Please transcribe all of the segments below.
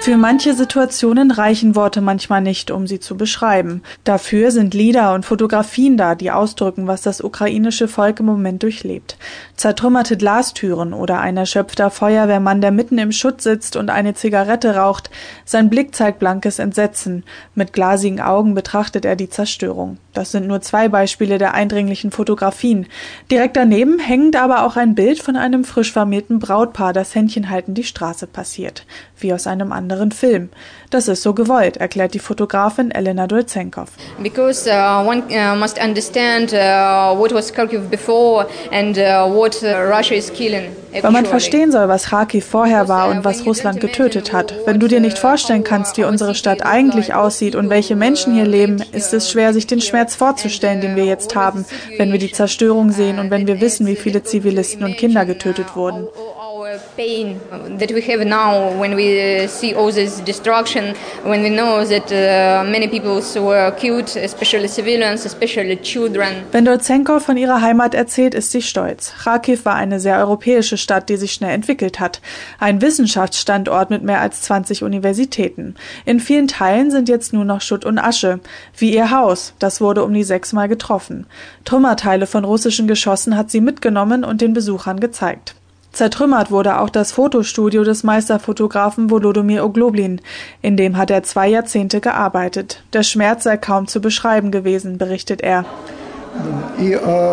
Für manche Situationen reichen Worte manchmal nicht, um sie zu beschreiben. Dafür sind Lieder und Fotografien da, die ausdrücken, was das ukrainische Volk im Moment durchlebt. Zertrümmerte Glastüren oder ein erschöpfter Feuerwehrmann, der mitten im Schutt sitzt und eine Zigarette raucht. Sein Blick zeigt blankes Entsetzen. Mit glasigen Augen betrachtet er die Zerstörung. Das sind nur 2 Beispiele der eindringlichen Fotografien. Direkt daneben hängt aber auch ein Bild von einem frisch vermählten Brautpaar, das händchenhaltend die Straße passiert. Wie aus einem anderen Film. Das ist so gewollt, erklärt die Fotografin Elena Dolzenkov. Because one must understand what was Kharkiv before and what Russia is killing. Weil man verstehen soll, was Kharkiv vorher war und was Russland getötet hat. Wenn du dir nicht vorstellen kannst, wie unsere Stadt eigentlich aussieht und welche Menschen hier leben, ist es schwer, sich den Schmerz vorzustellen, den wir jetzt haben, wenn wir die Zerstörung sehen und wenn wir wissen, wie viele Zivilisten und Kinder getötet wurden. Pain that we have now when we see all this destruction, when we know that many people were killed, especially civilians, especially children. Wenn Dolzenkov von ihrer Heimat erzählt, ist sie stolz. Kharkiv war eine sehr europäische Stadt, die sich schnell entwickelt hat. Ein Wissenschaftsstandort mit mehr als 20 Universitäten. In vielen Teilen sind jetzt nur noch Schutt und Asche. Wie ihr Haus, das wurde um die 6-mal getroffen. Trümmerteile von russischen Geschossen hat sie mitgenommen und den Besuchern gezeigt. Zertrümmert wurde auch das Fotostudio des Meisterfotografen Volodymyr Ogloblin. In dem hat er 2 Jahrzehnte gearbeitet. Der Schmerz sei kaum zu beschreiben gewesen, berichtet er. Da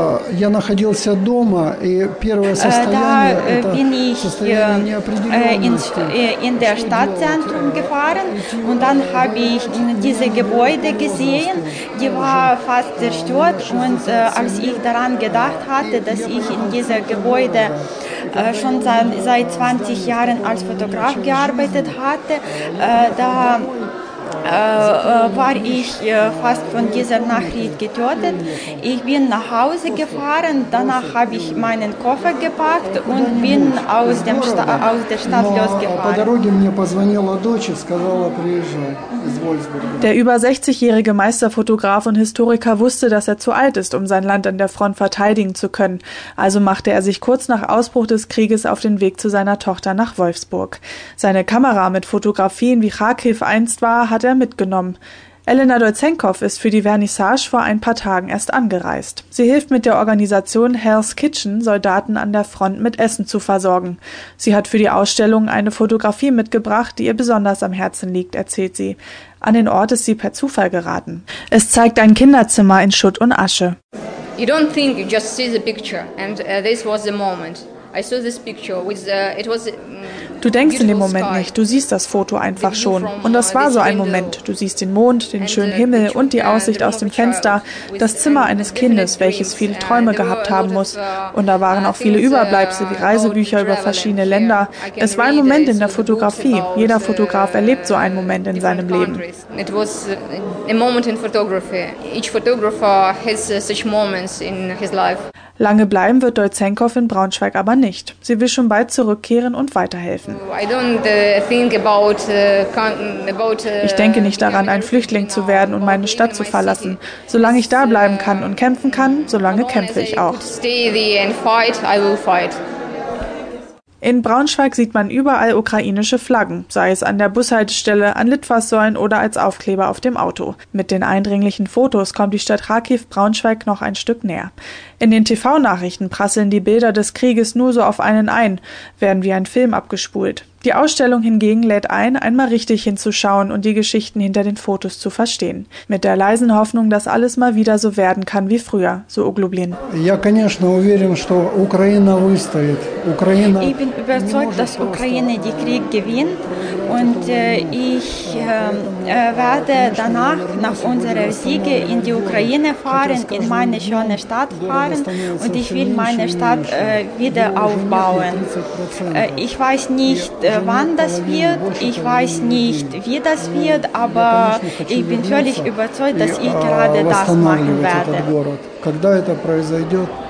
bin ich in der Stadtzentrum gefahren und dann habe ich diese Gebäude gesehen, die war fast zerstört und als ich daran gedacht hatte, dass ich in dieser Gebäude schon seit 20 Jahren als Fotograf gearbeitet hatte, da war ich fast von dieser Nachricht getötet. Ich bin nach Hause gefahren, danach habe ich meinen Koffer gepackt und bin aus der Stadt losgefahren. Der über 60-jährige Meisterfotograf und Historiker wusste, dass er zu alt ist, um sein Land an der Front verteidigen zu können. Also machte er sich kurz nach Ausbruch des Krieges auf den Weg zu seiner Tochter nach Wolfsburg. Seine Kamera mit Fotografien, wie Kharkiv einst war, hat er mitgenommen. Elena Dolzenkov ist für die Vernissage vor ein paar Tagen erst angereist. Sie hilft mit der Organisation Hell's Kitchen, Soldaten an der Front mit Essen zu versorgen. Sie hat für die Ausstellung eine Fotografie mitgebracht, die ihr besonders am Herzen liegt, erzählt sie. An den Ort ist sie per Zufall geraten. Es zeigt ein Kinderzimmer in Schutt und Asche. You don't think, you just see the picture and this was the moment. I saw this picture with it was. Du denkst in dem Moment nicht, du siehst das Foto einfach schon. Und das war so ein Moment. Du siehst den Mond, den schönen Himmel und die Aussicht aus dem Fenster, das Zimmer eines Kindes, welches viele Träume gehabt haben muss. Und da waren auch viele Überbleibsel wie Reisebücher über verschiedene Länder. Es war ein Moment in der Fotografie. Jeder Fotograf erlebt so einen Moment in seinem Leben. It was a moment in photography. Each photographer has such moments in his life. Lange bleiben wird Dolzenkov in Braunschweig aber nicht. Sie will schon bald zurückkehren und weiterhelfen. Ich denke nicht daran, ein Flüchtling zu werden und meine Stadt zu verlassen. Solange ich da bleiben kann und kämpfen kann, solange kämpfe ich auch. In Braunschweig sieht man überall ukrainische Flaggen, sei es an der Bushaltestelle, an Litfaßsäulen oder als Aufkleber auf dem Auto. Mit den eindringlichen Fotos kommt die Stadt Kharkiv Braunschweig noch ein Stück näher. In den TV-Nachrichten prasseln die Bilder des Krieges nur so auf einen ein, werden wie ein Film abgespult. Die Ausstellung hingegen lädt ein, einmal richtig hinzuschauen und die Geschichten hinter den Fotos zu verstehen. Mit der leisen Hoffnung, dass alles mal wieder so werden kann wie früher, so Ogloblin. Ich bin überzeugt, dass Ukraine den Krieg gewinnt und ich werde danach, nach unserer Siege, in die Ukraine fahren, in meine schöne Stadt fahren und ich will meine Stadt wieder aufbauen. Ich weiß nicht, wann das wird, ich weiß nicht, wie das wird, aber ich bin völlig überzeugt, dass ich gerade das machen werde.